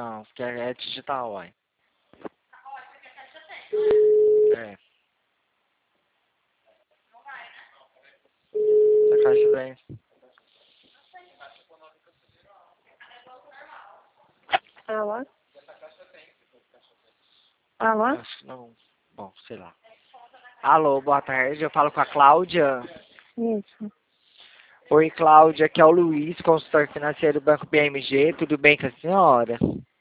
Não, porque é digital, uai. É. A caixa vem. Alô? Alô? Acho que não. Bom, sei lá. Alô, boa tarde. Eu falo com a Cláudia. Isso. Oi, Cláudia. Aqui é o Luiz, consultor financeiro do Banco BMG. Tudo bem com a senhora?